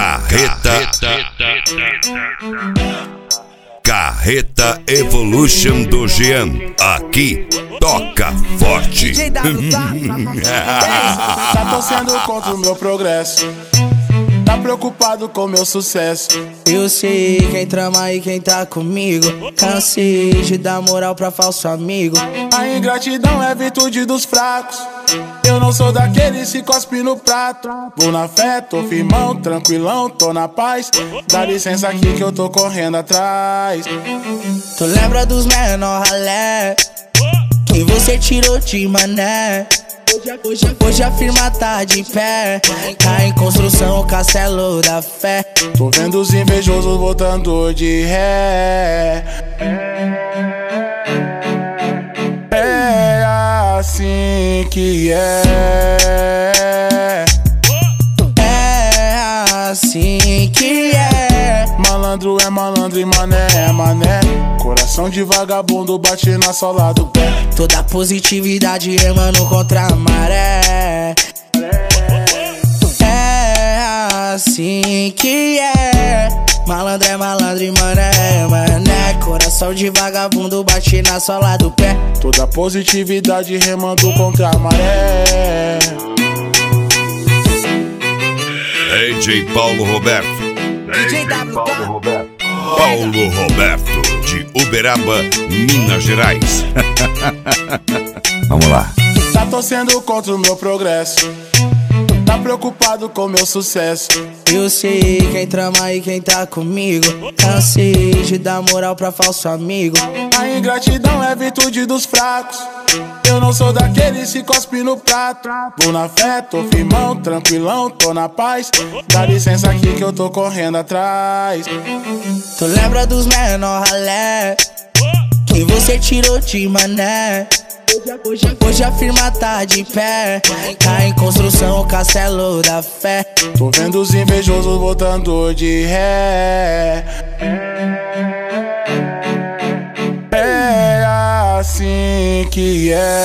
Carreta Evolution do Jean, aqui toca forte. Tá torcendo contra o meu progresso, tá preocupado com meu sucesso. Eu sei quem trama e quem tá comigo. Cansei de dar moral pra falso amigo. A ingratidão é virtude dos fracos. Eu não sou daqueles que cospe no prato. Vou na fé, tô firmão, tranquilão, tô na paz. Dá licença aqui que eu tô correndo atrás. Tu lembra dos menor ralé que você tirou de mané? Hoje a firma tá de pé, tá em construção o castelo da fé. Tô vendo os invejosos voltando de ré. É assim que é. É assim que é. Malandro é malandro e mané é mané. Coração de vagabundo bate na sola do pé. Toda positividade remando contra a maré. É assim que é. Malandro é malandro e mané é mané. Coração de vagabundo bate na sola do pé. Toda positividade remando contra a maré. DJ Paulo Roberto. DJ Paulo Roberto. Paulo Roberto, de Uberaba, Minas Gerais. Vamos lá. Tá torcendo contra o meu progresso, tá preocupado com meu sucesso. Eu sei quem trama e quem tá comigo. Cansei de dar moral pra falso amigo. A ingratidão é virtude dos fracos. Eu não sou daqueles que cospe no prato. Vou na fé, tô firmão, tranquilão, tô na paz. Dá licença aqui que eu tô correndo atrás. Tu lembra dos menor ralé que você tirou de mané? Hoje a firma tá de pé, tá em construção o castelo da fé. Tô vendo os invejosos voltando de ré. É assim que é.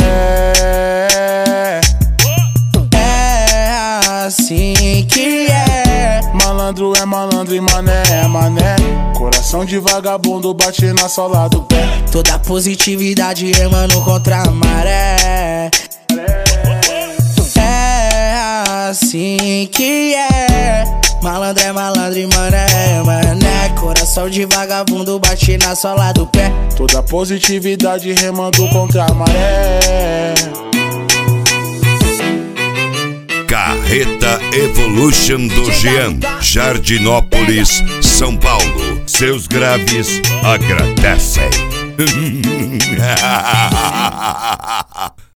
É assim que é. Malandro é malandro e mané é mané. Coração de vagabundo bate na sola do pé. Toda positividade remando contra a maré. É assim que é. Malandro é malandro e mané é mané. Coração de vagabundo bate na sola do pé. Toda positividade remando contra a maré. Carreta Evolution do Jean, Jardinópolis, São Paulo. Seus graves agradecem.